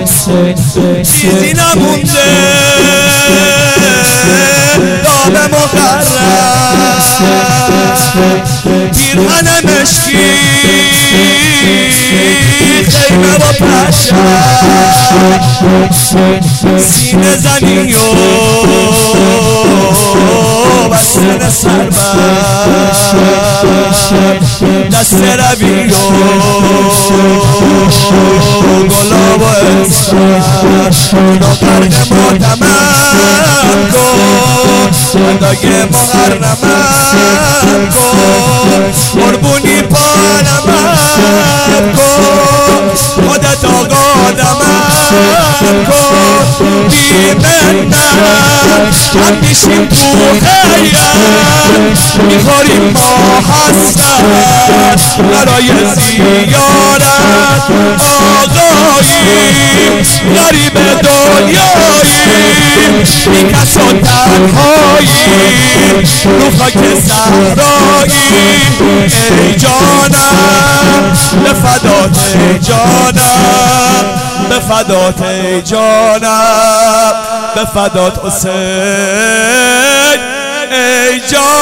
چیزی نمونده دام مقرر پیرهن مشکی خیمه و پشم سینه زنی و بستن سربست دست روی و گلاب و اسفر اینا غرق ماتمم کن اندای محرمم کن قربونی پانمم کن خودت آقادمم کن بی منت هم میشیم تو خیرت میخوریم ما حسرت برای زیارت آقایی غریب دنیایی بی کس و تنهایی رو خاک صحرایی ای جانم به فدات ای جانم به فدات ای جانم به فدات حسین ای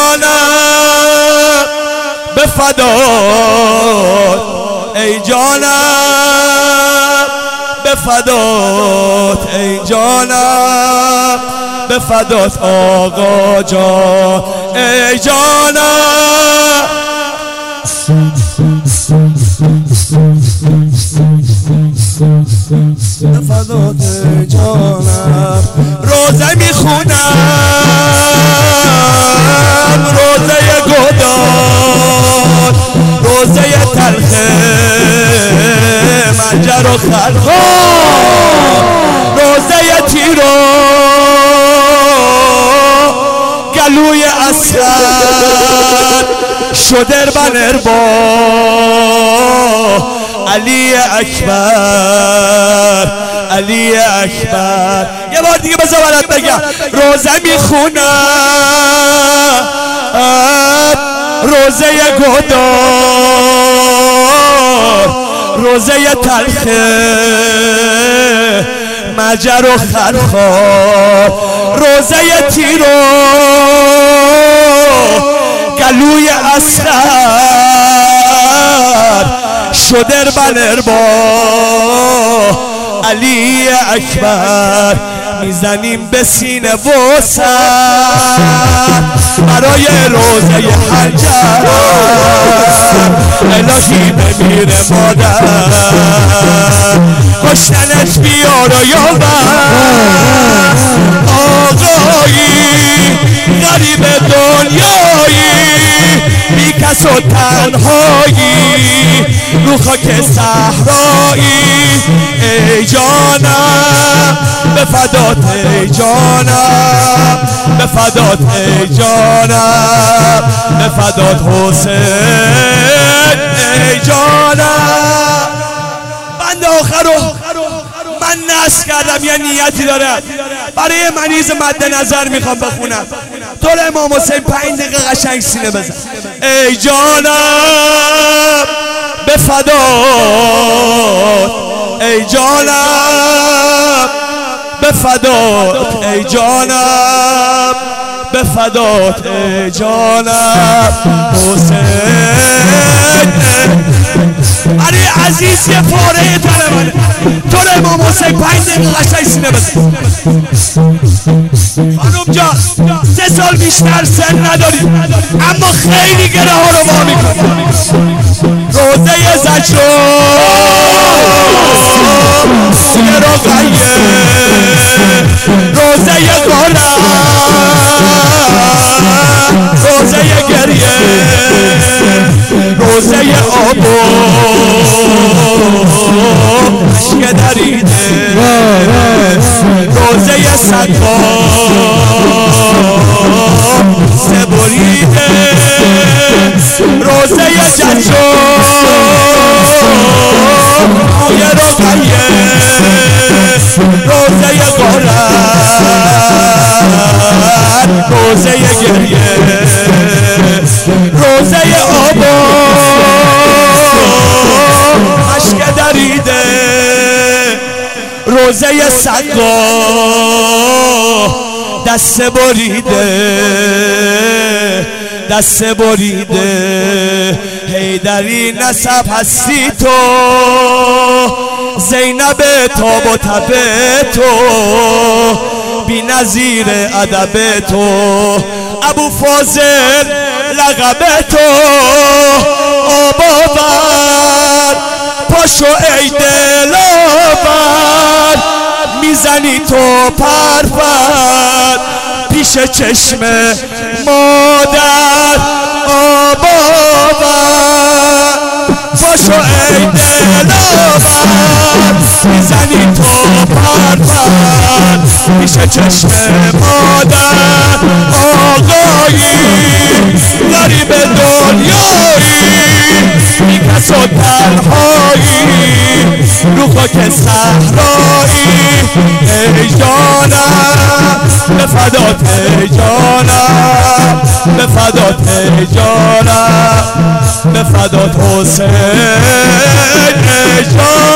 جانم به فدات ای جانم به فدات ای جانم به فدات آقا جان ای جانم به فدات ای جانم روزه میخونم روزه گدار روزه تلخه منجر و خلخال روزه تیرو گلوی اسد شدر بنر با علی اکبر علی اکبر یه بار دیگه بذار برات بگم روزه میخونم روزه گدار روزه تلخه مجر و خلخال روزه تیرو گلوی اسد شدر بنر با علی اکبر میزنیم به سینه و سر برای روزه حجر الهی بمیره مادر کشتنت بیار و یاور آقایی غریب دنیایی بی کس و تنهایی رو خاک صحرایی ای جانم به فدات ای جانم به فدات ای جانم به فدات حسین ای جانم بند آخرو من نصب کردم یه نیتی دارم برای مریض مد نظر میخوام بخونم تو امام حسین 5 دقیقه قشنگ سینه بزن ای جانم به فدات ای جانم به فدات ای جانم به فدات ای جانم حسین علی عزیز یه پاره طلبانه تو امام حسین 5 دقیقه قشنگ سینه بزن خانم جان 3 سال بیشتر سن نداری اما خیلی گره ها رو وا میکنی روزه زجر روزه رقیه روزه غرام روزه گریه روزه آب و عشق دریده روزه صدقا سبریده روزه جشن روی رقیه روزه غرر روزه گریه روزه آب عشق دریده روزه سقا دست بریده حیدری نسب هستی تو، زینب تاب و تب تو، بی نظیر ادب تو، ابو فاضل لقب تو، آباور پاشو ای دلاور، میزنی تو پرپر پیش چشم مادر، آباور پاشو ای دلاور، میزنی تو پرپر پیش چشم مادر، آقایی غریب دنیایی بی کس و تنهایی رو خاک صحرایی، ای جانم به فدات ای جانم، به فدات ای جانم، به فدات حسین ای جانم.